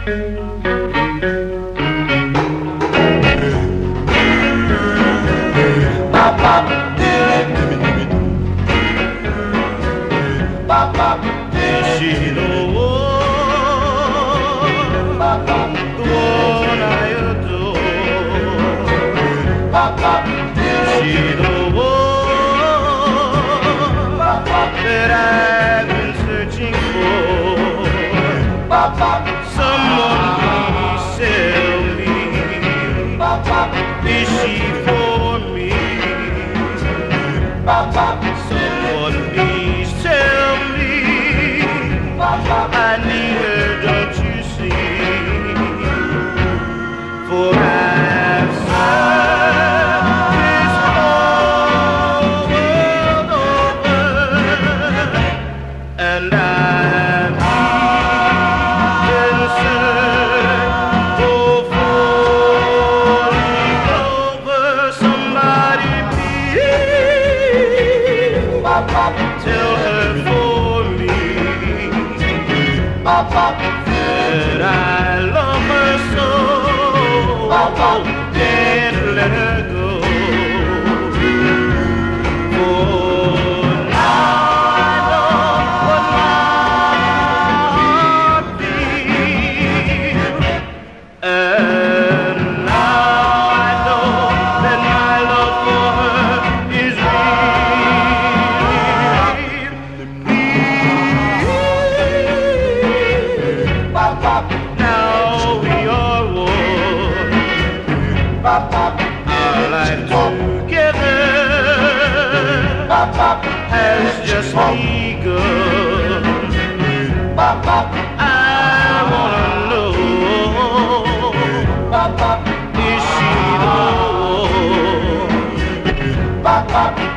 Is she the one, the one I adore? Is she the one that I've been searching for? Someone please tell me, is she for me? Someone please tell me, I need her, don't you see? For I've searched this whole world over, and I've been searching for over. Somebody please tell her for me that I love her so, can't let her go. For now I know what my heart feels, and now I know that my love for her is real. Now we are one, our life together has just begun. I wanna know, is she the one?